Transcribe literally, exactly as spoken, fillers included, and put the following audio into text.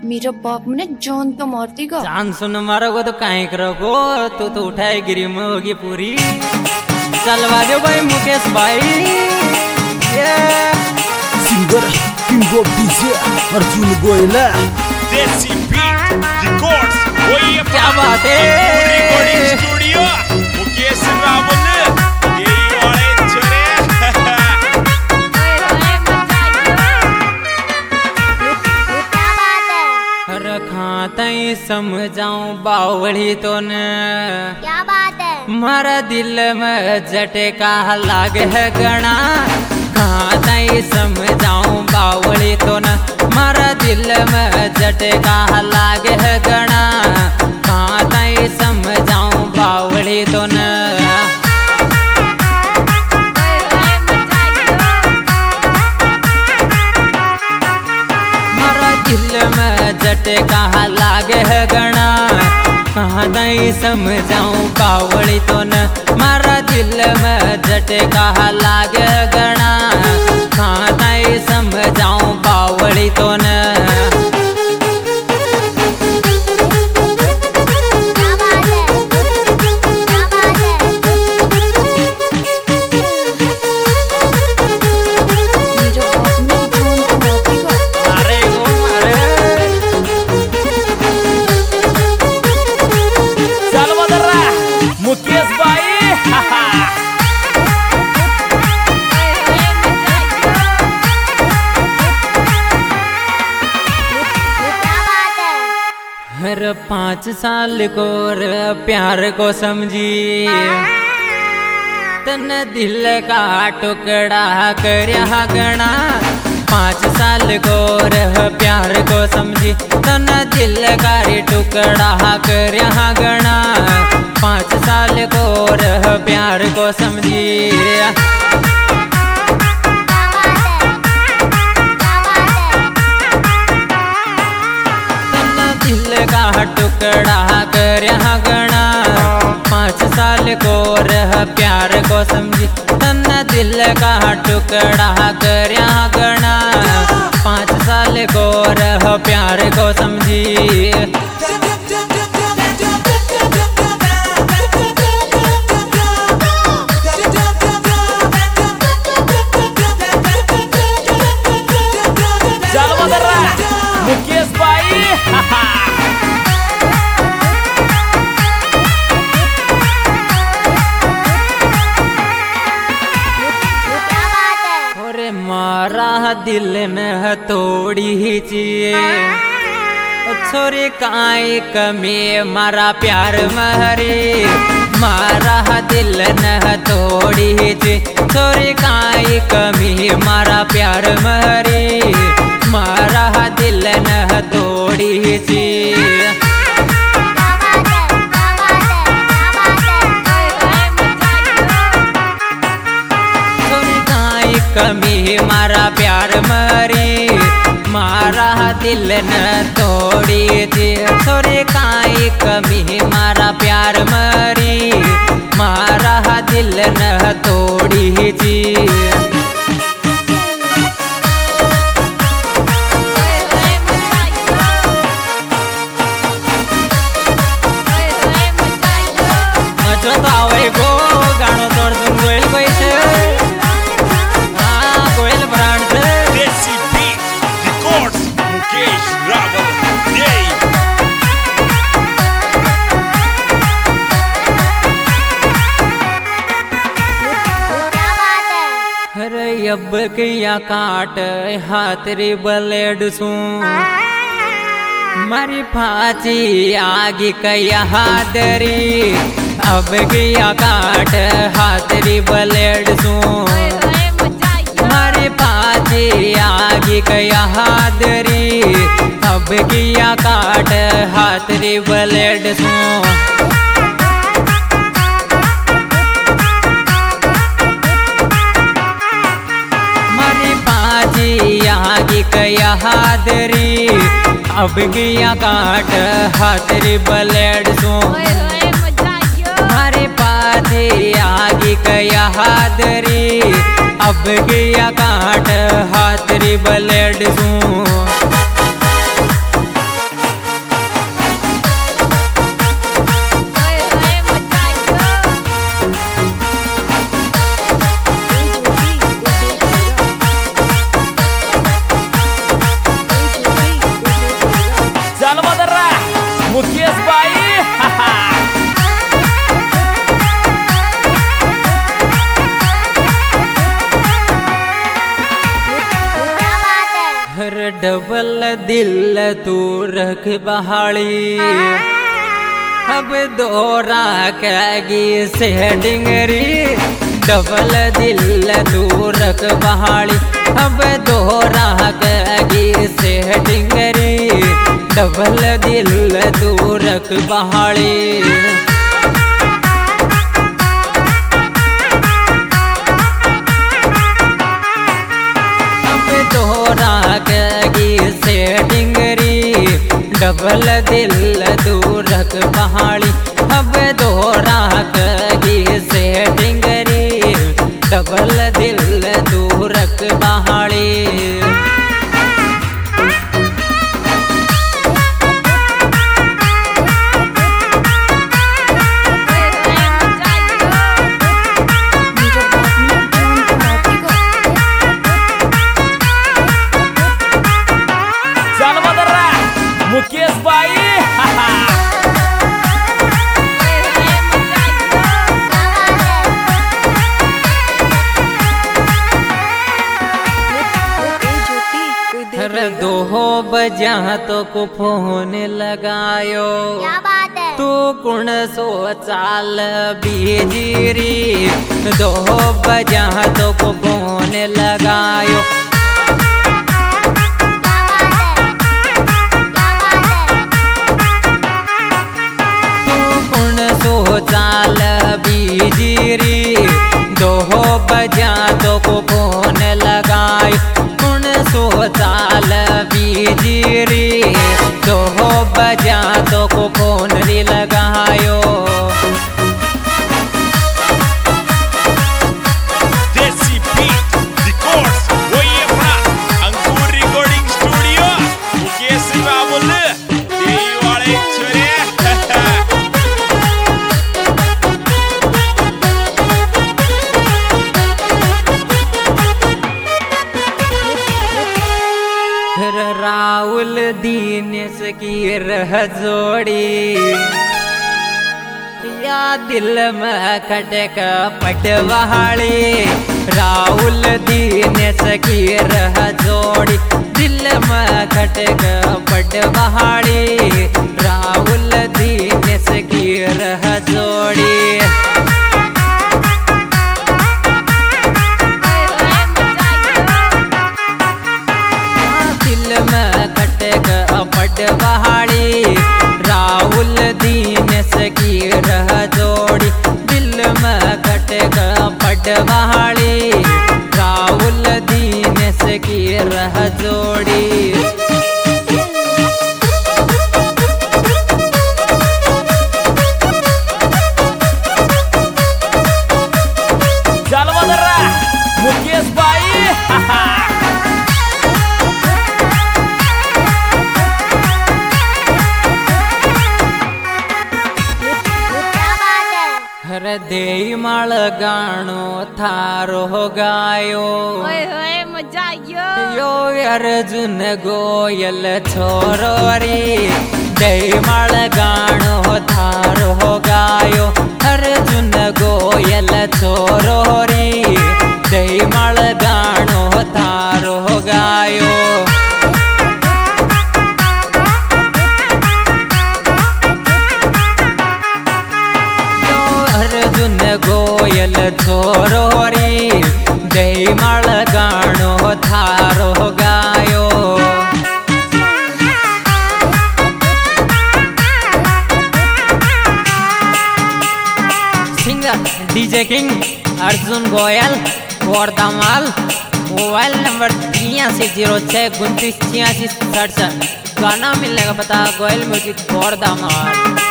मेरा बाप मैंने जान तो मारती का जान सुन मारोगो तो काहे करोगो। तू तो उठाए गिरी में होगी पूरी। चलवा दो भाई मुकेश भाई। ये singer king of DJ Arjun Goyla. Desi beat records वही है। क्या बात है। रिकॉर्डिंग स्टूडियो मुकेश रावल यही वाले चरे। रखा तई समझाऊं बावड़ी तो न क्या बात है। मारा दिल में झटका लागे है गणा। कहाँ तई समझाऊं बावड़ी तो न मारा दिल में झटका लागे है गणा। कहाँ तई समझाऊं बावड़ी तो न दिल में झटका लागे है गणा। कहाँ नहीं समझाऊं बावड़ी तो न मारा दिल में झटका लागे है गणा। कहाँ नहीं समझाऊं बावड़ी तो न मुकेश भाई हर पाँच साल को प्यार को समझी तन दिल का टुकड़ा करया गणा। पाँच साल को प्यार को समझी तन दिल का टुकड़ा करया गणा। पाँच साल को प्यार को समझी दिल का टुकड़ा करया गणा। पाँच साल को प्यार को समझी तन दिल का टुकड़ा करया गणा। पाँच साल को प्यार को समझी मुकेश भाई और मारा दिल न तोड़ी चिए छोरे काई कमी मारा प्यार महरे। मारा दिल न तोड़ी ची छोरे काई कमी मारा प्यार महरे। मारा दिल न तोड़ी ची कमी मारा प्यार मरी। मारा दिल न तोड़ी थी छोरे काई कमी मारा प्यार मरी। मारा दिल न तोड़ी थी गो गानो तोड़ तुम गोयल कोई से गोयल ब्रांड से देसी बीट रिकॉर्ड्स मुकेश रावल यही। अरे अब किया काट हाथरी ब्लेड सू मारी फांसी आगे कया हादरी। अब किया काट हाथरी ब्लेड सू मारी फांसी आगे कया हादरी। अब किया काट हाथरी ब्लेड सू आगे कया हादरी। अब गया काट हाथरी ब्लेड सो मारे पाथे आगे कया हादरी। अब गया काट हाथरी ब्लेड सो तू रख बहाली अब दोरा कैगी से डिंगरी डबल दिल तू रख बहाली अब दोरा कैगी से डिंगरी डबल दिल तू रख बहाली से डिंगरी डबल दिल दूर रख बहाली अब दोहरा कगी से डिंगरी डबल दिल दूर रख बहाली मुकेश भाई दो बजा तो को फोन लगायो क्या बात है तू कुण सो चाल बीजीरी दो बजा तो को फोन लगायो चाल बीजीरी दो बजा तो को फोन लगाई कुण सो चाल बीजीरी दो बजा तो को फोन री लगायो Desi Beat Records Oye pra Ankur Recording Studio Mukesh Babul Dei wale chore Rahul Dinesh की रह जोड़ी या दिल में खटक पटवाली राहुल दीनेश की रह जोड़ी दिल में खटक पटवाली राहुल दीनेश की रह जोड़ी पटवाली राहुल दीनेश की रह जोड़ी दिल में कटक पटवाली राहुल दीनेश की रह जोड़ी मुकेश भाई हृदय माल गाणो थारो गायो ओए होए मजा आयो यो अर्जुन गोयल छोरो रे दयमाल गाणो थारो गायो अर्जुन गोयल छोरो रे दयमाल गाणो थारो गायो अर्जुन गोयल छोरो रे दयमाल गाणो थारो गायो singer DJ king Arjun Goyal वर्धमाल मोबाइल नंबर तिरासी जीरो छः उनतीस छियासी सड़सठ गाना मिलने का पता गोयल म्यूजिक वर्धमाल।